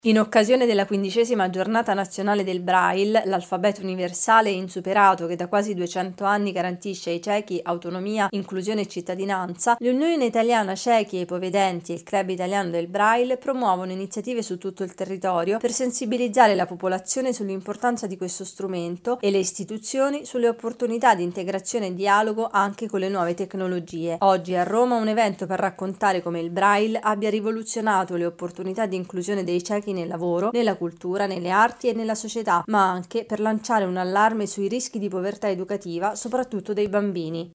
In occasione della 15ª giornata nazionale del Braille, l'alfabeto universale e insuperato che da quasi 200 anni garantisce ai ciechi autonomia, inclusione e cittadinanza, l'Unione Italiana Ciechi e Ipovedenti e il Club Italiano del Braille promuovono iniziative su tutto il territorio per sensibilizzare la popolazione sull'importanza di questo strumento e le istituzioni sulle opportunità di integrazione e dialogo anche con le nuove tecnologie. Oggi a Roma un evento per raccontare come il Braille abbia rivoluzionato le opportunità di inclusione dei ciechi nel lavoro, nella cultura, nelle arti e nella società, ma anche per lanciare un allarme sui rischi di povertà educativa, soprattutto dei bambini.